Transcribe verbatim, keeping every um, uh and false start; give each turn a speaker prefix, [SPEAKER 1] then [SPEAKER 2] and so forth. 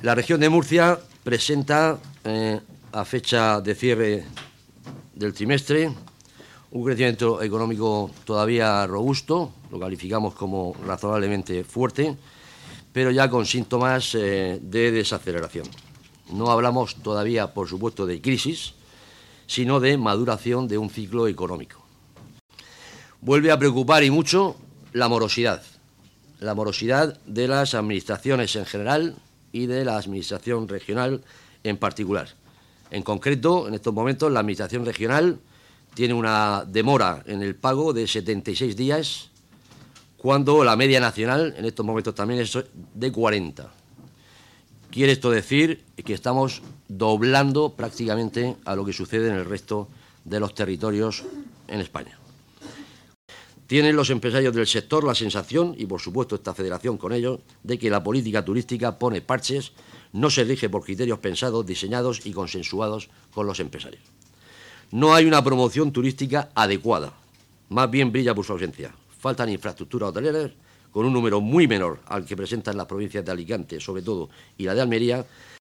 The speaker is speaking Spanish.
[SPEAKER 1] La región de Murcia presenta, eh, a fecha de cierre del trimestre, un crecimiento económico todavía robusto, lo calificamos como razonablemente fuerte, pero ya con síntomas eh, de desaceleración. No hablamos todavía, por supuesto, de crisis, sino de maduración de un ciclo económico. Vuelve a preocupar y mucho la morosidad, la morosidad de las administraciones en general y de la administración regional en particular. En concreto, en estos momentos, la administración regional tiene una demora en el pago de setenta y seis días, cuando la media nacional en estos momentos también es de cuarenta. Quiere esto decir que estamos doblando prácticamente a lo que sucede en el resto de los territorios en España. Tienen los empresarios del sector la sensación, y por supuesto esta federación con ellos, de que la política turística pone parches, no se rige por criterios pensados, diseñados y consensuados con los empresarios. No hay una promoción turística adecuada, más bien brilla por su ausencia. Faltan infraestructuras hoteleras, con un número muy menor al que presentan las provincias de Alicante, sobre todo, y la de Almería,